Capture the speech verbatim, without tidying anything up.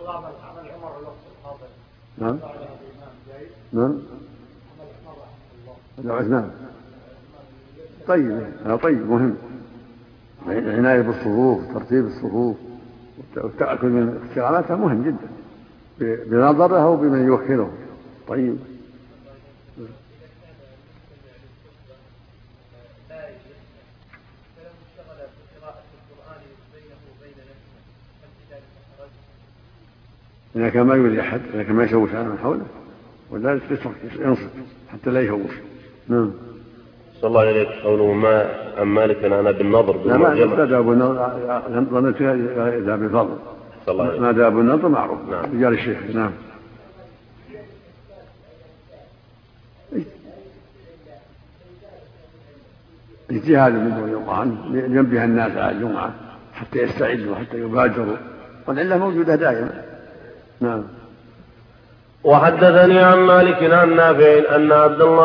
نعم نعم نعم طيب هذا طيب مهم. العناية بالصفوف وترتيب الصفوف والتأكد من استقامتها مهم جدا بنظره وبمن يوكله. طيب إذا كان ما يؤذي أحد، إذا كان ما يشوش على من حوله ولذلك ينصت حتى لا يشوش. نعم. صلى الله عليك قوله ما عن مالك أنا بالنظر لا ما لا أبو النظر ظننت إذا بالفضل ما ذا أبو النظر معروف. نعم. رجال الشيخ. نعم. اجتهاد من دون الله عنه لينبه الناس على الجمعة حتى يستعدوا حتى يبادروا والعلة موجودة دائما. نعم. وحدثني عن مالك عن نافع أن عبد الله